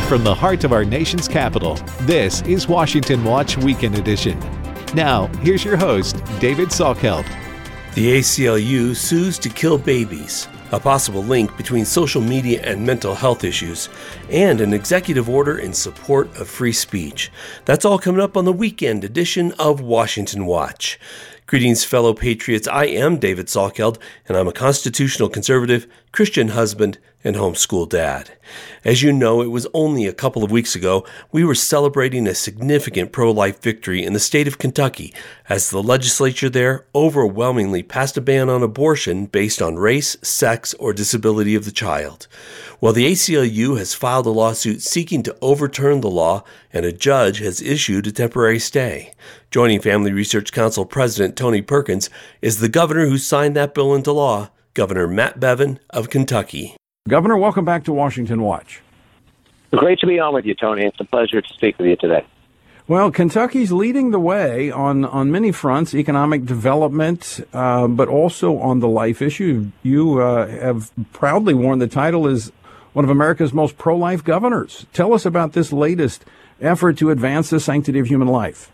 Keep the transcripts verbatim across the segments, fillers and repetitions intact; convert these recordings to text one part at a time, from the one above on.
from the heart of our nation's capital, this is Washington Watch Weekend Edition. Now, here's your host, David Salkeld. The A C L U sues to kill babies, a possible link between social media and mental health issues, and an executive order in support of free speech. That's all coming up on the weekend edition of Washington Watch. Greetings, fellow patriots. I am David Salkeld, and I'm a constitutional conservative, Christian husband, and homeschool dad. As you know, it was only a couple of weeks ago we were celebrating a significant pro-life victory in the state of Kentucky as the legislature there overwhelmingly passed a ban on abortion based on race, sex, or disability of the child. Well, the A C L U has filed a lawsuit seeking to overturn the law, and a judge has issued a temporary stay. Joining Family Research Council President Tony Perkins is the governor who signed that bill into law, Governor Matt Bevin of Kentucky. Governor, welcome back to Washington Watch. Great to be on with you, Tony. It's a pleasure to speak with you today. Well, Kentucky's leading the way on, on many fronts, economic development, uh, but also on the life issue. You uh, have proudly worn the title as one of America's most pro-life governors. Tell us about this latest effort to advance the sanctity of human life.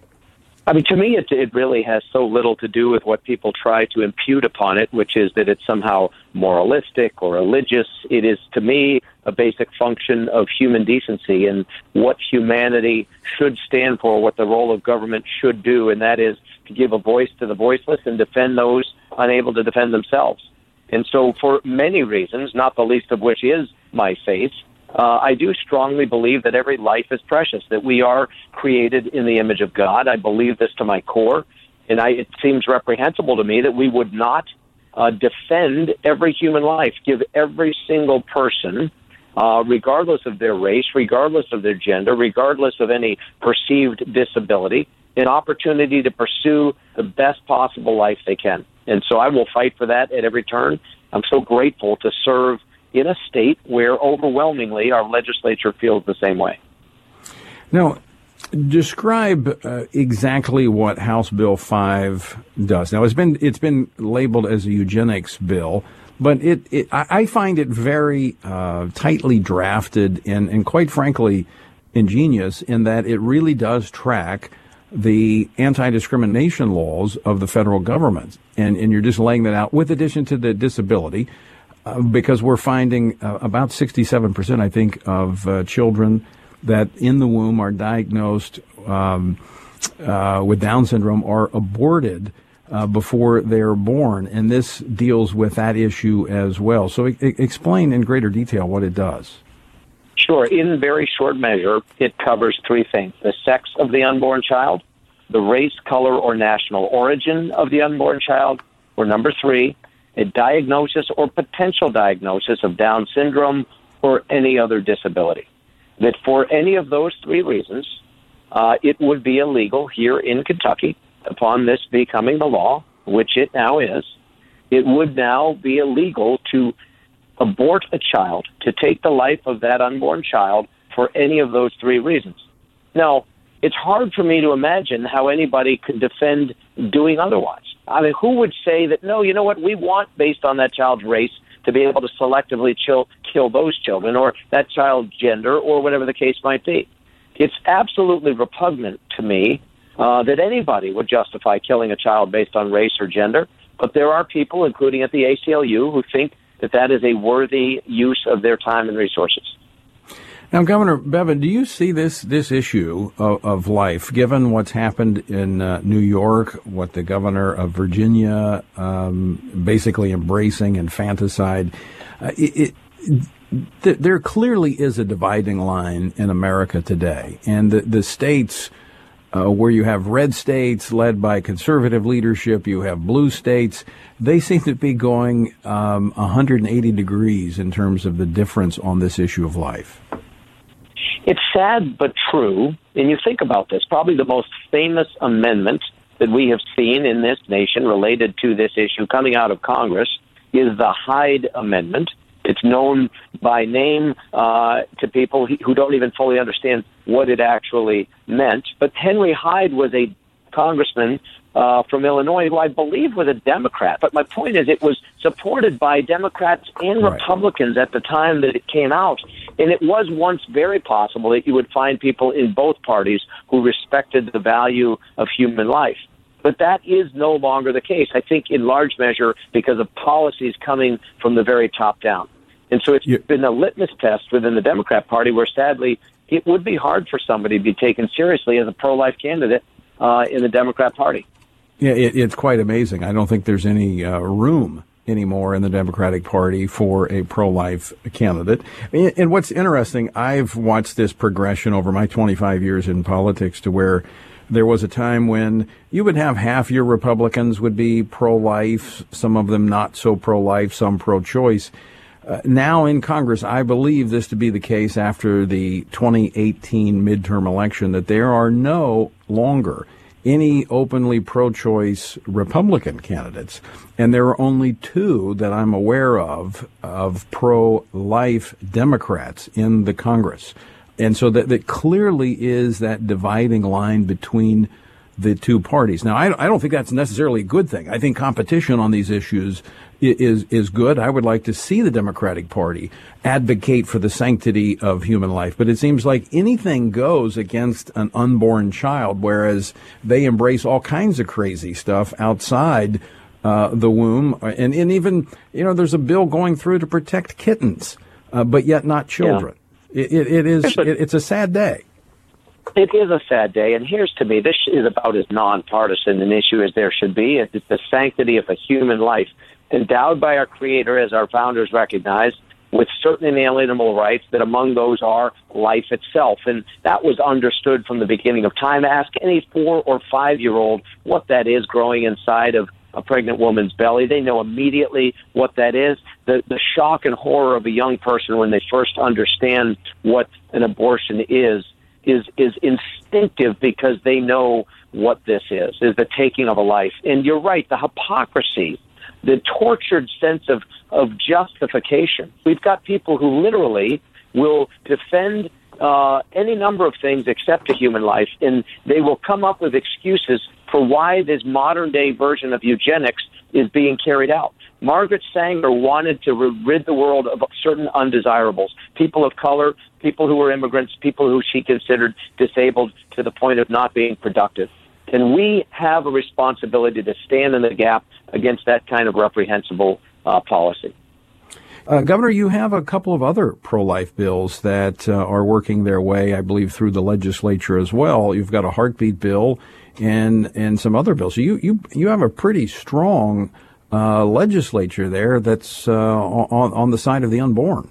I mean, to me, it, it really has so little to do with what people try to impute upon it, which is that it's somehow moralistic or religious. It is, to me, a basic function of human decency and what humanity should stand for, what the role of government should do, and that is to give a voice to the voiceless and defend those unable to defend themselves. And so for many reasons, not the least of which is my faith, Uh, I do strongly believe that every life is precious, that we are created in the image of God. I believe this to my core, and I, it seems reprehensible to me that we would not uh, defend every human life, give every single person, uh, regardless of their race, regardless of their gender, regardless of any perceived disability, an opportunity to pursue the best possible life they can. And so I will fight for that at every turn. I'm so grateful to serve in a state where overwhelmingly our legislature feels the same way. Now, describe uh, exactly what House Bill five does. Now, it's been it's been labeled as a eugenics bill, but it, it I find it very uh, tightly drafted and, and quite frankly ingenious in that it really does track the anti-discrimination laws of the federal government, and and you're just laying that out with addition to the disability. Uh, because we're finding uh, about sixty-seven percent, I think, of uh, children that in the womb are diagnosed um, uh, with Down syndrome are aborted uh, before they're born. And this deals with that issue as well. So e- explain in greater detail what it does. Sure. In very short measure, it covers three things: the sex of the unborn child, the race, color, or national origin of the unborn child, or number three, a diagnosis or potential diagnosis of Down syndrome or any other disability. That for any of those three reasons, uh, it would be illegal here in Kentucky, upon this becoming the law, which it now is, it would now be illegal to abort a child, to take the life of that unborn child for any of those three reasons. Now, it's hard for me to imagine how anybody could defend doing otherwise. I mean, who would say that, no, you know what, we want, based on that child's race, to be able to selectively chill, kill those children, or that child's gender, or whatever the case might be. It's absolutely repugnant to me uh, that anybody would justify killing a child based on race or gender, but there are people, including at the A C L U, who think that that is a worthy use of their time and resources. Now, Governor Bevin, do you see this this issue of, of life, given what's happened in uh, New York, what the governor of Virginia um, basically embracing infanticide? Uh, it, it, th- there clearly is a dividing line in America today, and the, the states uh, where you have red states led by conservative leadership, you have blue states, they seem to be going um, one hundred eighty degrees in terms of the difference on this issue of life. It's sad but true, and you think about this, probably the most famous amendment that we have seen in this nation related to this issue coming out of Congress is the Hyde Amendment. It's known by name uh, to people who don't even fully understand what it actually meant. But Henry Hyde was a congressman uh, from Illinois who I believe was a Democrat. But my point is it was supported by Democrats and Right. Republicans at the time that it came out. And it was once very possible that you would find people in both parties who respected the value of human life. But that is no longer the case, I think, in large measure because of policies coming from the very top down. And so it's yeah. been a litmus test within the Democrat Party where, sadly, it would be hard for somebody to be taken seriously as a pro-life candidate uh, in the Democrat Party. Yeah, it, it's quite amazing. I don't think there's any uh, room anymore in the Democratic Party for a pro-life candidate. And, and what's interesting, I've watched this progression over my twenty-five years in politics to where there was a time when you would have half your Republicans would be pro-life, some of them not so pro-life, some pro-choice. Uh, now in Congress, I believe this to be the case after the twenty eighteen midterm election, that there are no longer any openly pro-choice Republican candidates. And there are only two that I'm aware of, of pro-life Democrats in the Congress. And so that, that clearly is that dividing line between the two parties. Now, I, I don't think that's necessarily a good thing. I think competition on these issues is is good. I would like to see the Democratic Party advocate for the sanctity of human life. But it seems like anything goes against an unborn child, whereas they embrace all kinds of crazy stuff outside uh, the womb. And, and even, you know, there's a bill going through to protect kittens, uh, but yet not children. Yeah. It, it, it is, it, it's a sad day. It is a sad day, and here's to me, this is about as nonpartisan an issue as there should be. It's the sanctity of a human life, endowed by our Creator, as our founders recognized, with certain inalienable rights, that among those are life itself. And that was understood from the beginning of time. Ask any four- or five-year-old what that is growing inside of a pregnant woman's belly. They know immediately what that is. The, the shock and horror of a young person when they first understand what an abortion is, is is instinctive because they know what this is, is the taking of a life. And you're right, the hypocrisy, the tortured sense of, of justification. We've got people who literally will defend uh, any number of things except a human life, and they will come up with excuses for why this modern-day version of eugenics is being carried out. Margaret Sanger wanted to rid the world of certain undesirables, people of color, people who were immigrants, people who she considered disabled to the point of not being productive. And we have a responsibility to stand in the gap against that kind of reprehensible uh, policy. Uh, Governor, you have a couple of other pro-life bills that uh, are working their way, I believe, through the legislature as well. You've got a heartbeat bill and and some other bills. So you you you have a pretty strong uh, legislature there that's uh, on on the side of the unborn.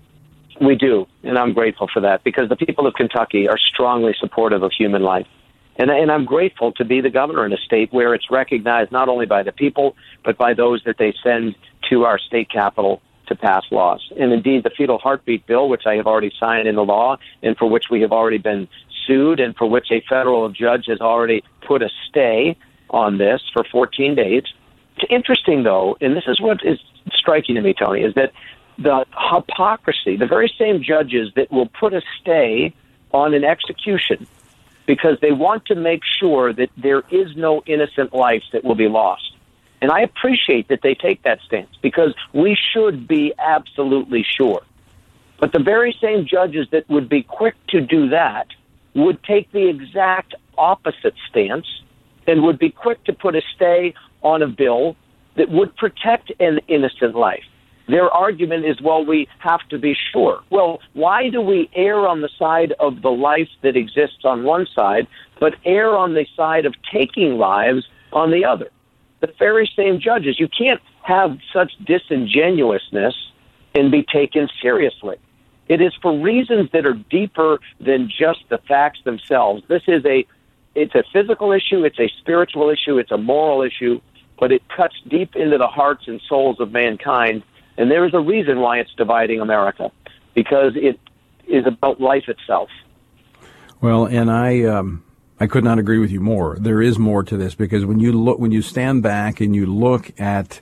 We do, and I'm grateful for that because the people of Kentucky are strongly supportive of human life. And, and I'm grateful to be the governor in a state where it's recognized not only by the people, but by those that they send to our state capital to pass laws. And indeed, the fetal heartbeat bill, which I have already signed into law and for which we have already been sued and for which a federal judge has already put a stay on this for fourteen days. It's interesting, though, and this is what is striking to me, Tony, is that the hypocrisy, the very same judges that will put a stay on an execution because they want to make sure that there is no innocent life that will be lost. And I appreciate that they take that stance because we should be absolutely sure. But the very same judges that would be quick to do that would take the exact opposite stance and would be quick to put a stay on a bill that would protect an innocent life. Their argument is, well, we have to be sure. Well, why do we err on the side of the life that exists on one side, but err on the side of taking lives on the other? The very same judges. You can't have such disingenuousness and be taken seriously. It is for reasons that are deeper than just the facts themselves. This is a, it's a physical issue, it's a spiritual issue, it's a moral issue, but it cuts deep into the hearts and souls of mankind. And there is a reason why it's dividing America, because it is about life itself. Well, and I um, I could not agree with you more. There is more to this because when you look, when you stand back and you look at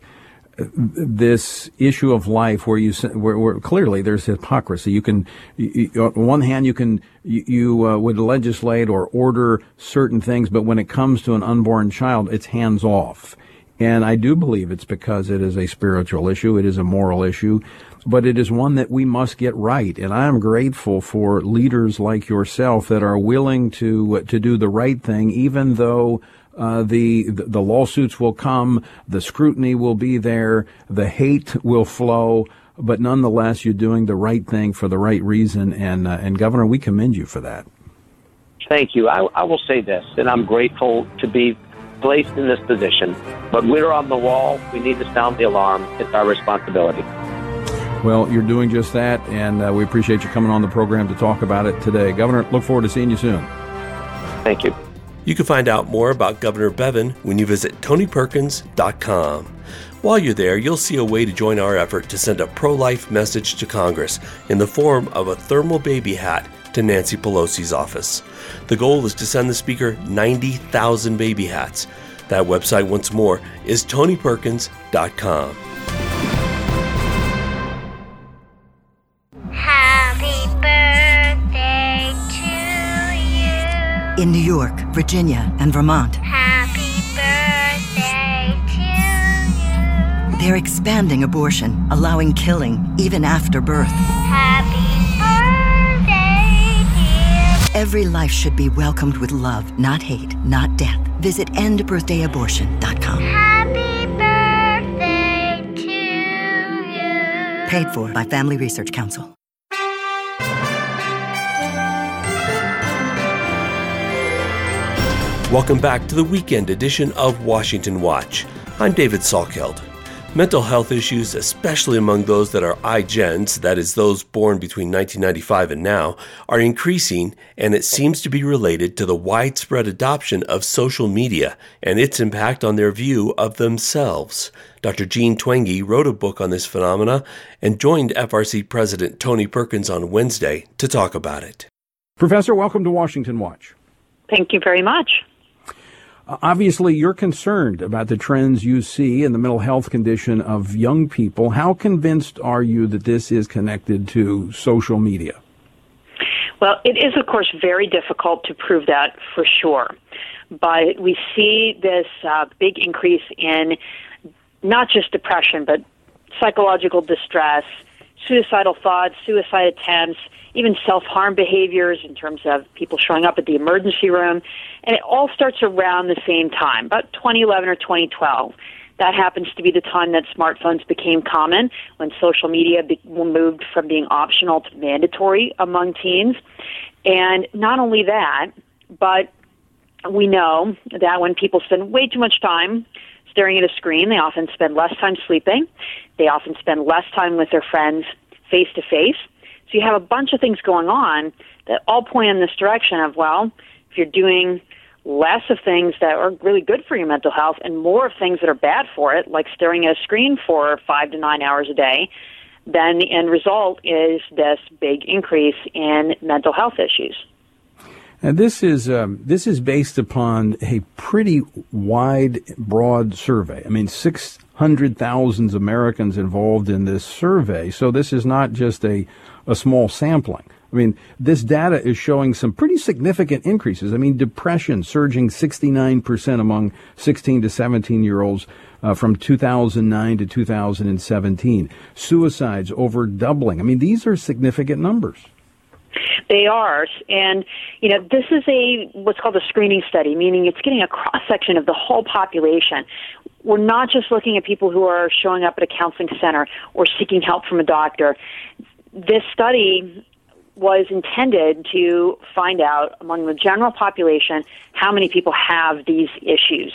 this issue of life, where you where, where clearly there's hypocrisy. You can, you, on one hand, you can you, you uh, would legislate or order certain things, but when it comes to an unborn child, it's hands off. And I do believe it's because it is a spiritual issue. It is a moral issue, but it is one that we must get right. And I am grateful for leaders like yourself that are willing to, to do the right thing, even though Uh, the, the lawsuits will come, the scrutiny will be there, the hate will flow, but nonetheless, you're doing the right thing for the right reason. And, uh, and Governor, we commend you for that. Thank you. I, I will say this, and I'm grateful to be placed in this position, but we're on the wall. We need to sound the alarm. It's our responsibility. Well, you're doing just that, and uh, we appreciate you coming on the program to talk about it today. Governor, look forward to seeing you soon. Thank you. You can find out more about Governor Bevin when you visit Tony Perkins dot com. While you're there, you'll see a way to join our effort to send a pro-life message to Congress in the form of a thermal baby hat to Nancy Pelosi's office. The goal is to send the Speaker ninety thousand baby hats. That website, once more, is Tony Perkins dot com. In New York, Virginia, and Vermont. Happy birthday to you. They're expanding abortion, allowing killing even after birth. Happy birthday, dear. Every life should be welcomed with love, not hate, not death. Visit end birthday abortion dot com. Happy birthday to you. Paid for by Family Research Council. Welcome back to the weekend edition of Washington Watch. I'm David Salkeld. Mental health issues, especially among those that are iGens, that is those born between nineteen ninety-five and now, are increasing, and it seems to be related to the widespread adoption of social media and its impact on their view of themselves. Doctor Jean Twenge wrote a book on this phenomena and joined F R C President Tony Perkins on Wednesday to talk about it. Professor, welcome to Washington Watch. Thank you very much. Obviously, you're concerned about the trends you see in the mental health condition of young people. How convinced are you that this is connected to social media? Well, it is, of course, very difficult to prove that for sure. But we see this uh, big increase in not just depression, but psychological distress, suicidal thoughts, suicide attempts, even self-harm behaviors in terms of people showing up at the emergency room. And it all starts around the same time, about twenty eleven or twenty twelve. That happens to be the time that smartphones became common, when social media be- moved from being optional to mandatory among teens. And not only that, but we know that when people spend way too much time staring at a screen, they often spend less time sleeping. They often spend less time with their friends face-to-face. So you have a bunch of things going on that all point in this direction of, well, if you're doing less of things that are really good for your mental health and more of things that are bad for it, like staring at a screen for five to nine hours a day, then the end result is this big increase in mental health issues. And this is um, this is based upon a pretty wide, broad survey. I mean, six hundred thousand Americans involved in this survey. So this is not just a, a small sampling. I mean, this data is showing some pretty significant increases. I mean, depression surging sixty-nine percent among sixteen to seventeen-year-olds uh, from two thousand nine to two thousand seventeen. Suicides over doubling. I mean, these are significant numbers. They are, and you know, this is a what's called a screening study, meaning it's getting a cross-section of the whole population. We're not just looking at people who are showing up at a counseling center or seeking help from a doctor. This study was intended to find out among the general population how many people have these issues.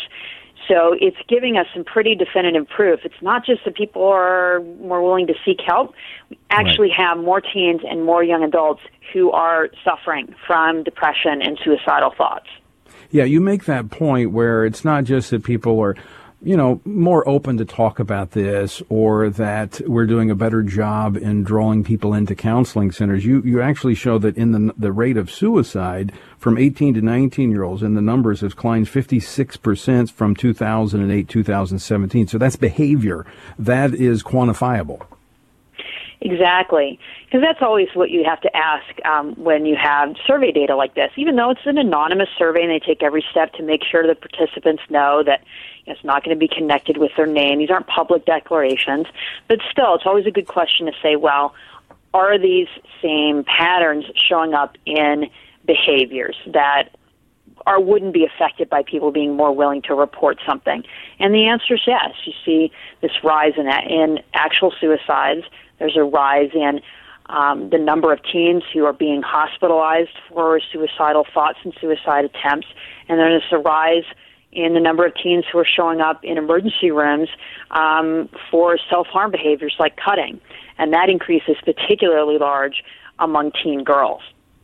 So it's giving us some pretty definitive proof. It's not just that people are more willing to seek help. We actually right. have more teens and more young adults who are suffering from depression and suicidal thoughts. Yeah, you make that point where it's not just that people are, you know, more open to talk about this, or that we're doing a better job in drawing people into counseling centers. You you actually show that in the the rate of suicide from eighteen to nineteen-year-olds, and the numbers have climbed fifty-six percent from two thousand eight, two thousand seventeen. So that's behavior. That is quantifiable. Exactly, because that's always what you have to ask um, when you have survey data like this. Even though it's an anonymous survey and they take every step to make sure the participants know that it's not going to be connected with their name. These aren't public declarations. But still, it's always a good question to say, well, are these same patterns showing up in behaviors that are wouldn't be affected by people being more willing to report something? And the answer is yes. You see this rise in, in actual suicides. There's a rise in um, the number of teens who are being hospitalized for suicidal thoughts and suicide attempts. And there's a rise in the number of teens who are showing up in emergency rooms um, for self-harm behaviors like cutting. And that increase is particularly large among teen girls.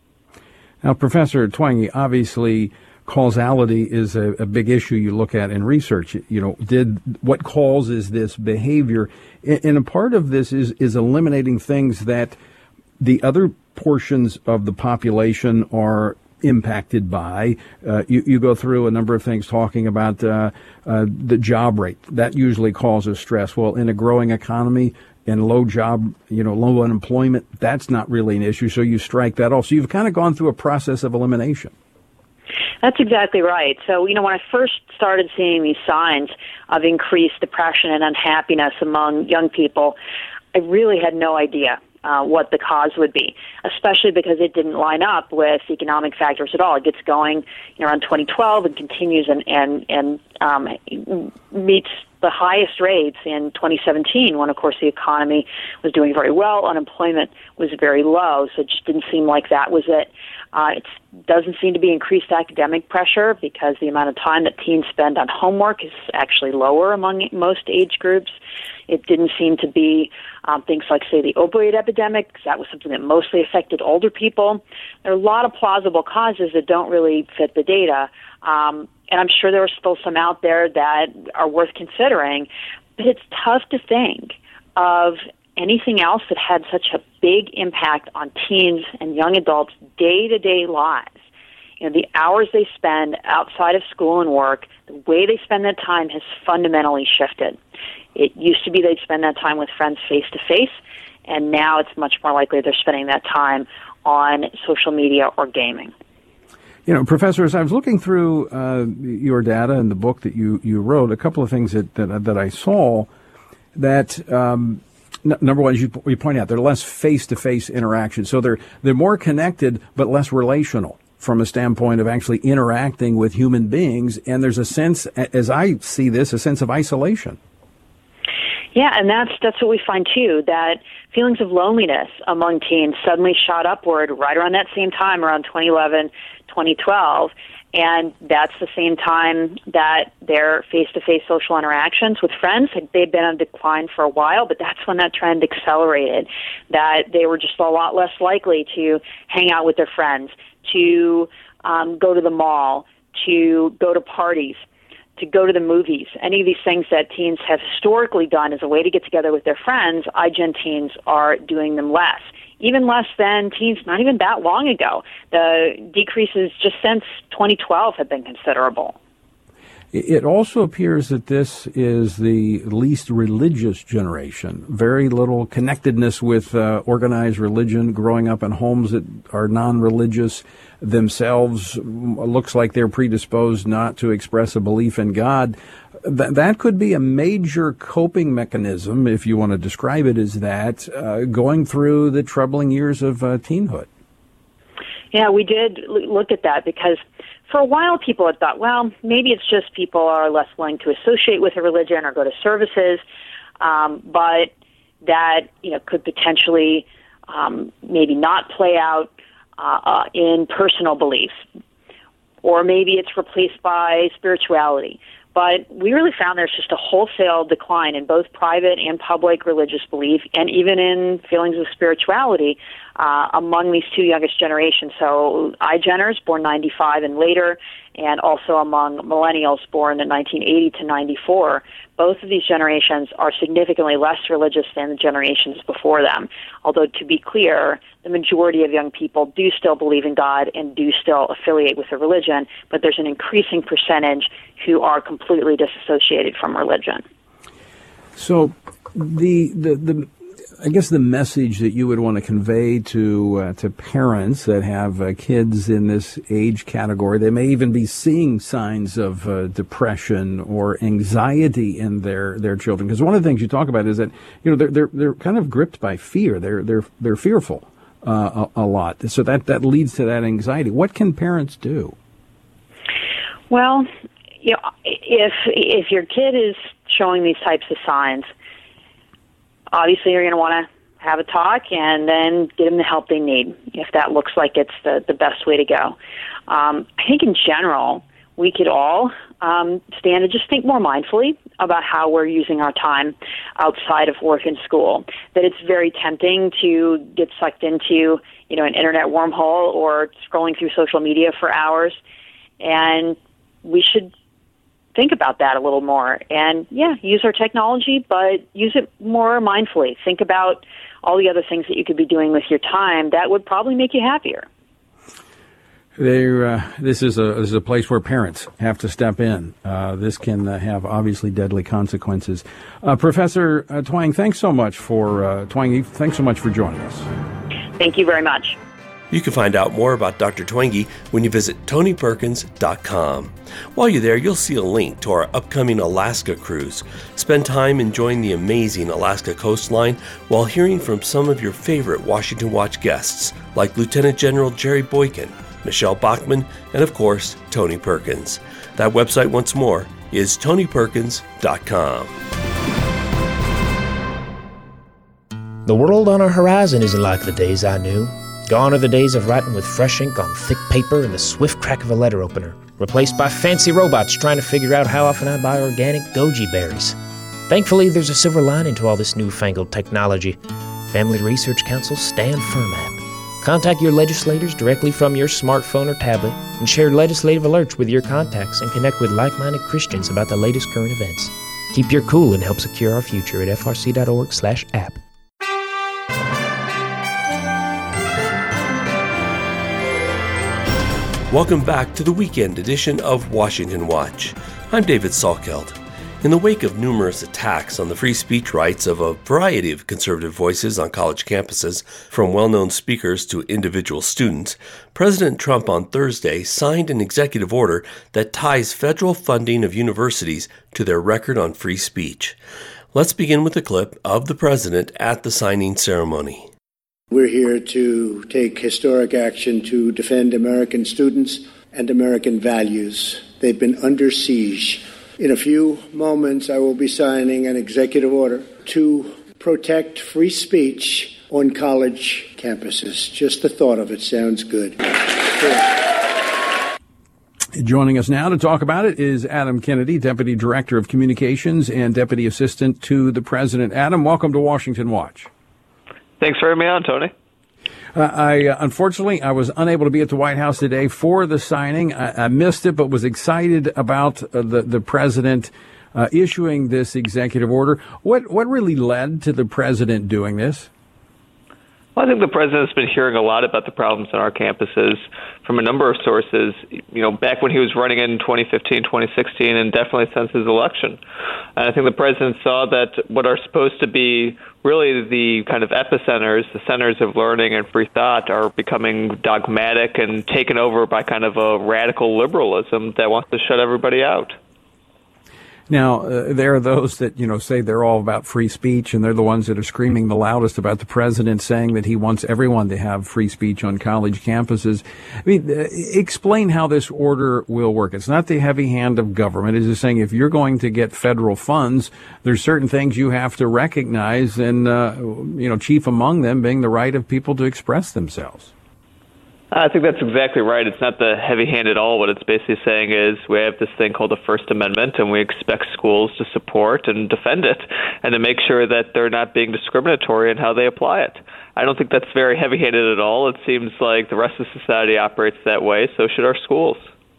Now, Professor Twenge, obviously causality is a, a big issue you look at in research. You know, did what causes this behavior? And a part of this is, is eliminating things that the other portions of the population are impacted by. Uh, you, you go through a number of things talking about uh, uh, the job rate. That usually causes stress. Well, in a growing economy and low job, you know, low unemployment, that's not really an issue. So you strike that off. So you've kind of gone through a process of elimination. That's exactly right. So, you know, when I first started seeing these signs of increased depression and unhappiness among young people, I really had no idea uh, what the cause would be, especially because it didn't line up with economic factors at all. It gets going, you know, around twenty twelve and continues and, and, and um, meets the highest rates in twenty seventeen, when, of course, the economy was doing very well. Unemployment was very low, so it just didn't seem like that was it. Uh, it doesn't seem to be increased academic pressure because the amount of time that teens spend on homework is actually lower among most age groups. It didn't seem to be um, things like, say, the opioid epidemic, because that was something that mostly affected older people. There are a lot of plausible causes that don't really fit the data. Um, and I'm sure there are still some out there that are worth considering, but it's tough to think of anything else that had such a big impact on teens and young adults' day-to-day lives. You know, the hours they spend outside of school and work, the way they spend that time has fundamentally shifted. It used to be they'd spend that time with friends face-to-face, and now it's much more likely they're spending that time on social media or gaming. You know, Professor, as I was looking through uh, your data and the book that you, you wrote, a couple of things that, that, that I saw that, um, n- number one, as you, you point out, they're less face-to-face interaction. So they're, they're more connected but less relational from a standpoint of actually interacting with human beings. And there's a sense, as I see this, a sense of isolation. Yeah, and that's that's what we find, too, that feelings of loneliness among teens suddenly shot upward right around that same time, around twenty eleven, twenty twelve, and that's the same time that their face-to-face social interactions with friends, they'd been on decline for a while, but that's when that trend accelerated, that they were just a lot less likely to hang out with their friends, to um, go to the mall, to go to parties, to go to the movies. Any of these things that teens have historically done as a way to get together with their friends, iGen teens are doing them less. Even less than teens not even that long ago. The decreases just since twenty twelve have been considerable. It also appears that this is the least religious generation. Very little connectedness with uh, organized religion, growing up in homes that are non-religious themselves. Looks like they're predisposed not to express a belief in God. Th- that could be a major coping mechanism, if you want to describe it as that, uh, going through the troubling years of uh, teenhood. Yeah, we did look at that because for a while people had thought, well, maybe it's just people are less willing to associate with a religion or go to services, um, but that, you know, could potentially um, maybe not play out uh, uh, in personal beliefs, or maybe it's replaced by spirituality. But we really found there's just a wholesale decline in both private and public religious belief, and even in feelings of spirituality uh, among these two youngest generations. So iGeners, born ninety-five and later, and also among millennials born in nineteen eighty to ninety-four. Both of these generations are significantly less religious than the generations before them. Although, to be clear, the majority of young people do still believe in God and do still affiliate with a religion, but there's an increasing percentage who are completely disassociated from religion. So the the, the I guess the message that you would want to convey to uh, to parents that have uh, kids in this age category, they may even be seeing signs of uh, depression or anxiety in their, their children. Because one of the things you talk about is that, you know, they're they're they're kind of gripped by fear. They're they're they're fearful uh, a, a lot. So that that leads to that anxiety. What can parents do? Well, you know, if if your kid is showing these types of signs, obviously, you're going to want to have a talk and then get them the help they need, if that looks like it's the, the best way to go. Um, I think in general, we could all um, stand and just think more mindfully about how we're using our time outside of work and school. That it's very tempting to get sucked into, you know, an internet wormhole or scrolling through social media for hours, and we should think about that a little more and, yeah, use our technology, but use it more mindfully. Think about all the other things that you could be doing with your time that would probably make you happier. There, uh, this is a this is a place where parents have to step in. Uh, this can uh, have obviously deadly consequences. Uh, Professor uh, Twang, thanks so much for uh, Twang. Thanks so much for joining us. Thank you very much. You can find out more about Doctor Twenge when you visit tony perkins dot com. While you're there, you'll see a link to our upcoming Alaska cruise. Spend time enjoying the amazing Alaska coastline while hearing from some of your favorite Washington Watch guests, like Lieutenant General Jerry Boykin, Michelle Bachmann, and of course, Tony Perkins. That website, once more, is tony perkins dot com. The world on our horizon isn't like the days I knew. Gone are the days of writing with fresh ink on thick paper and the swift crack of a letter opener, replaced by fancy robots trying to figure out how often I buy organic goji berries. Thankfully, there's a silver lining to all this newfangled technology. Family Research Council's Stand Firm app. Contact your legislators directly from your smartphone or tablet and share legislative alerts with your contacts and connect with like-minded Christians about the latest current events. Keep your cool and help secure our future at f r c dot org slash app. Welcome back to the weekend edition of Washington Watch. I'm David Salkeld. In the wake of numerous attacks on the free speech rights of a variety of conservative voices on college campuses, from well-known speakers to individual students, President Trump on Thursday signed an executive order that ties federal funding of universities to their record on free speech. Let's begin with a clip of the president at the signing ceremony. We're here to take historic action to defend American students and American values. They've been under siege. In a few moments, I will be signing an executive order to protect free speech on college campuses. Just the thought of it sounds good. Joining us now to talk about it is Adam Kennedy, Deputy Director of Communications and Deputy Assistant to the President. Adam, welcome to Washington Watch. Thanks for having me on, Tony. Uh, I uh, unfortunately I was unable to be at the White House today for the signing. I, I missed it, but was excited about uh, the the president uh, issuing this executive order. What what really led to the president doing this? Well, I think the president's been hearing a lot about the problems on our campuses from a number of sources, you know, back when he was running in twenty fifteen, twenty sixteen, and definitely since his election. And I think the president saw that what are supposed to be really the kind of epicenters, the centers of learning and free thought, are becoming dogmatic and taken over by kind of a radical liberalism that wants to shut everybody out. Now, uh, there are those that, you know, say they're all about free speech, and they're the ones that are screaming the loudest about the president saying that he wants everyone to have free speech on college campuses. I mean, uh, explain how this order will work. It's not the heavy hand of government. It's just saying if you're going to get federal funds, there's certain things you have to recognize, and, uh, you know, chief among them being the right of people to express themselves. I think that's exactly right. It's not the heavy hand at all. What it's basically saying is we have this thing called the First Amendment, and we expect schools to support and defend it and to make sure that they're not being discriminatory in how they apply it. I don't think that's very heavy-handed at all. It seems like the rest of society operates that way, so should our schools.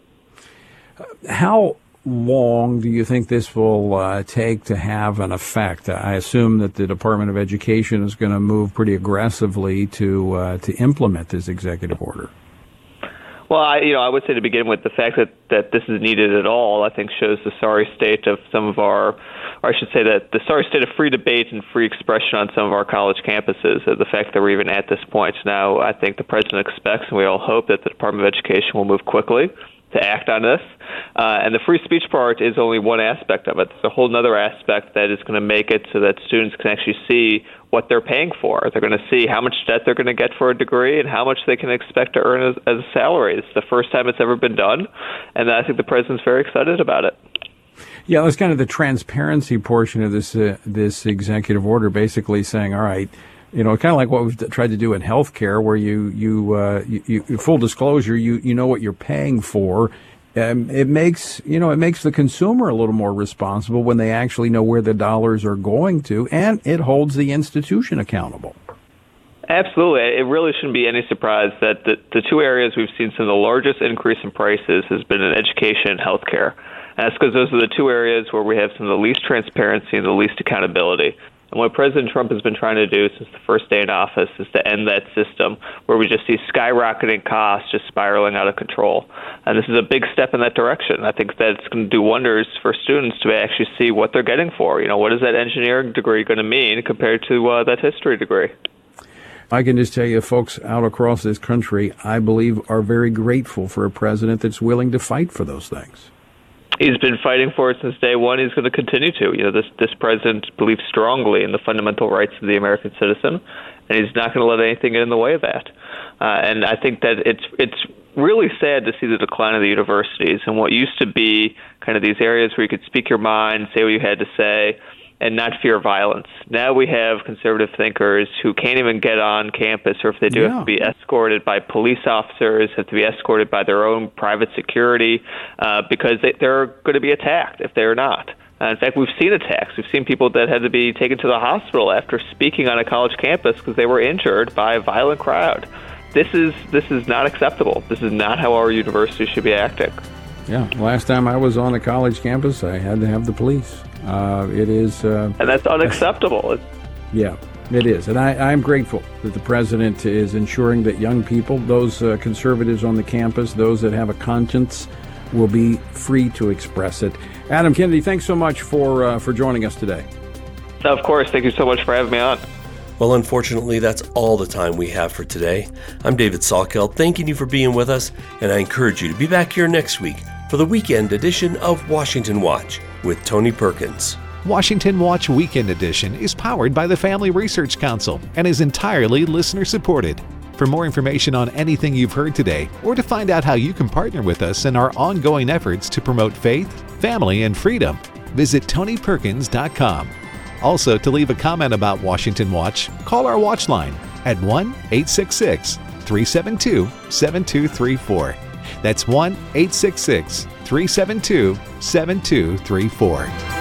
How long do you think this will uh, take to have an effect? I assume that the Department of Education is going to move pretty aggressively to uh, to implement this executive order. Well, I, you know, I would say to begin with, the fact that, that this is needed at all, I think, shows the sorry state of some of our, or I should say that the sorry state of free debate and free expression on some of our college campuses. The fact that we're even at this point now, I think the president expects, and we all hope, that the Department of Education will move quickly to act on this. Uh, and the free speech part is only one aspect of it. There's a whole other aspect that is going to make it so that students can actually see what they're paying for. They're going to see how much debt they're going to get for a degree and how much they can expect to earn as, as a salary. It's the first time it's ever been done, and I think the president's very excited about it. Yeah, that's kind of the transparency portion of this uh, this executive order, basically saying, all right, you know, kind of like what we've tried to do in healthcare, where you you, uh, you, you full disclosure, you you know what you're paying for. Um, it makes you know it makes the consumer a little more responsible when they actually know where the dollars are going to, and it holds the institution accountable. Absolutely. It really shouldn't be any surprise that the, the two areas we've seen some of the largest increase in prices has been in education and healthcare. And that's because those are the two areas where we have some of the least transparency and the least accountability. And what President Trump has been trying to do since the first day in office is to end that system where we just see skyrocketing costs just spiraling out of control. And this is a big step in that direction. I think that it's going to do wonders for students to actually see what they're getting for. You know, what is that engineering degree going to mean compared to uh, that history degree? I can just tell you, folks out across this country, I believe, are very grateful for a president that's willing to fight for those things. He's been fighting for it since day one. He's going to continue to. You know, this this president believes strongly in the fundamental rights of the American citizen, and he's not going to let anything get in the way of that. Uh, and I think that it's it's really sad to see the decline of the universities and what used to be kind of these areas where you could speak your mind, say what you had to say, and not fear violence. Now we have conservative thinkers who can't even get on campus, or if they do, yeah. have to be escorted by police officers, have to be escorted by their own private security, uh, because they, they're going to be attacked if they're not. Uh, in fact, we've seen attacks. We've seen people that had to be taken to the hospital after speaking on a college campus because they were injured by a violent crowd. This is this is not acceptable. This is not how our university should be acting. Yeah, last time I was on a college campus, I had to have the police. Uh, it is... Uh, and that's unacceptable. Yeah, it is. And I, I'm grateful that the president is ensuring that young people, those uh, conservatives on the campus, those that have a conscience, will be free to express it. Adam Kennedy, thanks so much for uh, for joining us today. Of course. Thank you so much for having me on. Well, unfortunately, that's all the time we have for today. I'm David Salkeld, thanking you for being with us, and I encourage you to be back here next week for the weekend edition of Washington Watch with Tony Perkins. Washington Watch Weekend Edition is powered by the Family Research Council and is entirely listener-supported. For more information on anything you've heard today, or to find out how you can partner with us in our ongoing efforts to promote faith, family, and freedom, visit tony perkins dot com. Also, to leave a comment about Washington Watch, call our watch line at one eight six six, three seven two, seven two three four. That's one eight six six, three seven two, seven two three four.